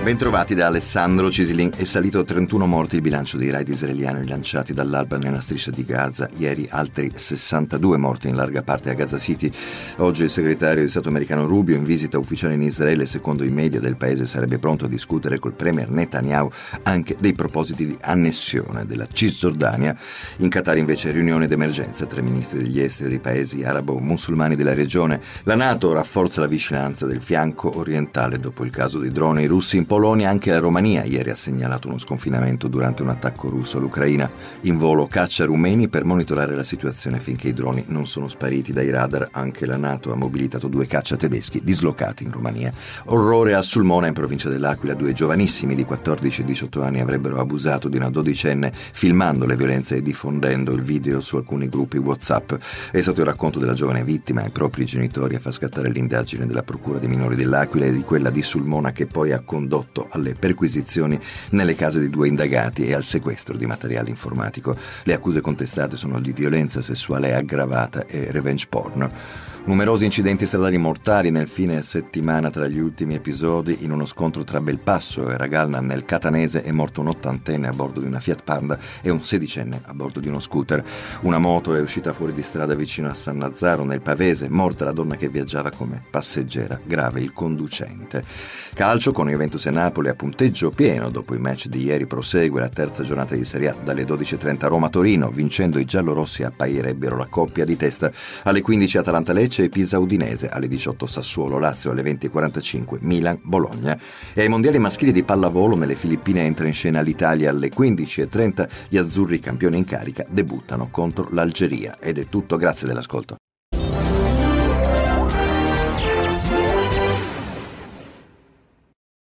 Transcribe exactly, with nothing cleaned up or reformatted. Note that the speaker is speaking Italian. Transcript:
Bentrovati da Alessandro Cisilin. È salito a trentuno morti il bilancio dei raid israeliani lanciati dall'alba nella striscia di Gaza. Ieri altri sessantadue morti in larga parte a Gaza City. Oggi il segretario di Stato americano Rubio, in visita ufficiale in Israele, secondo i media del paese sarebbe pronto a discutere col premier Netanyahu anche dei propositi di annessione della Cisgiordania. In Qatar invece riunione d'emergenza tra i ministri degli esteri dei paesi arabo-musulmani della regione. La NATO rafforza la vigilanza del fianco orientale dopo il caso dei droni russi in Polonia. Anche la Romania ieri ha segnalato uno sconfinamento durante un attacco russo all'Ucraina. In volo caccia rumeni per monitorare la situazione finché i droni non sono spariti dai radar. Anche la NATO ha mobilitato due caccia tedeschi dislocati in Romania. Orrore a Sulmona, in provincia dell'Aquila. Due giovanissimi di quattordici e diciotto anni avrebbero abusato di una dodicenne filmando le violenze e diffondendo il video su alcuni gruppi WhatsApp. È stato il racconto della giovane vittima e i propri genitori a far scattare l'indagine della Procura dei minori dell'Aquila e di quella di Sulmona, che poi ha condotto alle perquisizioni nelle case di due indagati e al sequestro di materiale informatico. Le accuse contestate sono di violenza sessuale aggravata e revenge porn. Numerosi incidenti stradali mortali nel fine settimana. Tra gli ultimi episodi, in uno scontro tra Belpasso e Ragalna nel Catanese è morto un ottantenne a bordo di una Fiat Panda e un sedicenne a bordo di uno scooter. Una moto è uscita fuori di strada vicino a San Nazzaro nel Pavese, morta la donna che viaggiava come passeggera, grave il conducente. Calcio, con Juventus e Napoli a punteggio pieno dopo il match di ieri. Prosegue la terza giornata di Serie A dalle dodici e trenta Roma-Torino. Vincendo i giallorossi appairebbero la coppia di testa. Alle quindici Atalanta-Lecce e Pisa-Udinese. Alle diciotto Sassuolo-Lazio. Alle venti e quarantacinque Milan-Bologna. E ai mondiali maschili di pallavolo nelle Filippine entra in scena l'Italia. Alle quindici e trenta gli azzurri, campioni in carica, debuttano contro l'Algeria. Ed è tutto, grazie dell'ascolto.